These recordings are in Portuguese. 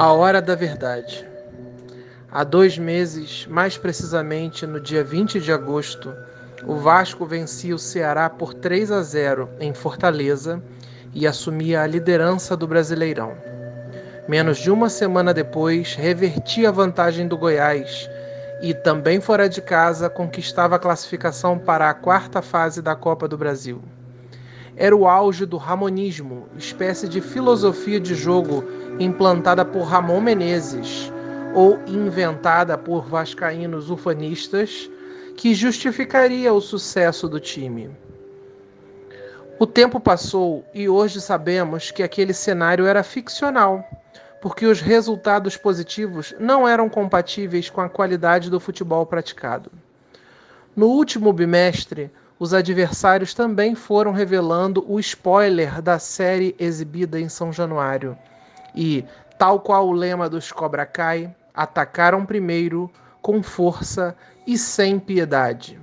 A hora da verdade. Há 2 meses, mais precisamente no dia 20 de agosto, o Vasco vencia o Ceará por 3-0 em Fortaleza e assumia a liderança do Brasileirão. Menos de uma semana depois, revertia a vantagem do Goiás e, também fora de casa, conquistava a classificação para a 4ª fase da Copa do Brasil. Era o auge do ramonismo, espécie de filosofia de jogo implantada por Ramon Menezes, ou inventada por vascaínos ufanistas, que justificaria o sucesso do time. O tempo passou e hoje sabemos que aquele cenário era ficcional, porque os resultados positivos não eram compatíveis com a qualidade do futebol praticado. No último bimestre, os adversários também foram revelando o spoiler da série exibida em São Januário e, tal qual o lema dos Cobra Kai, atacaram primeiro, com força e sem piedade.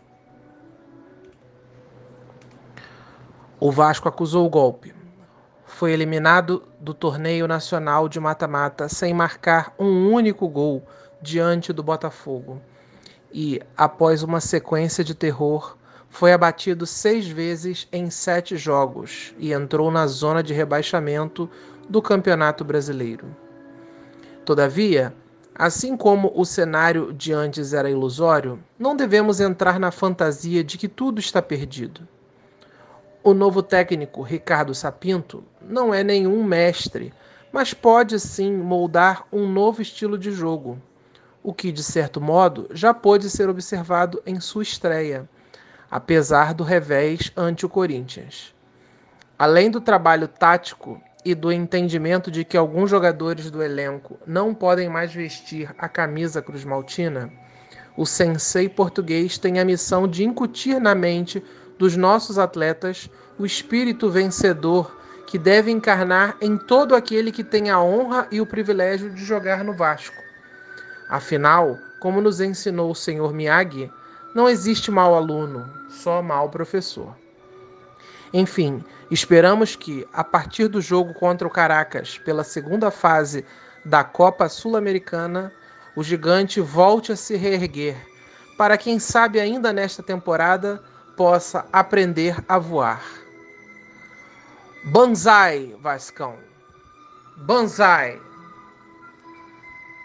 O Vasco acusou o golpe. Foi eliminado do torneio nacional de mata-mata sem marcar um único gol diante do Botafogo. E, após uma sequência de terror, foi abatido 6 vezes em 7 jogos e entrou na zona de rebaixamento do Campeonato Brasileiro. Todavia, assim como o cenário de antes era ilusório, não devemos entrar na fantasia de que tudo está perdido. O novo técnico, Ricardo Sapinto, não é nenhum mestre, mas pode sim moldar um novo estilo de jogo, o que, de certo modo, já pôde ser observado em sua estreia, apesar do revés ante o Corinthians. Além do trabalho tático e do entendimento de que alguns jogadores do elenco não podem mais vestir a camisa cruz-maltina, o sensei português tem a missão de incutir na mente dos nossos atletas o espírito vencedor que deve encarnar em todo aquele que tem a honra e o privilégio de jogar no Vasco. Afinal, como nos ensinou o Sr. Miyagi, não existe mau aluno, só mau professor. Enfim, esperamos que, a partir do jogo contra o Caracas, pela 2ª fase da Copa Sul-Americana, o gigante volte a se reerguer, para quem sabe ainda nesta temporada possa aprender a voar. Banzai, Vascão! Banzai!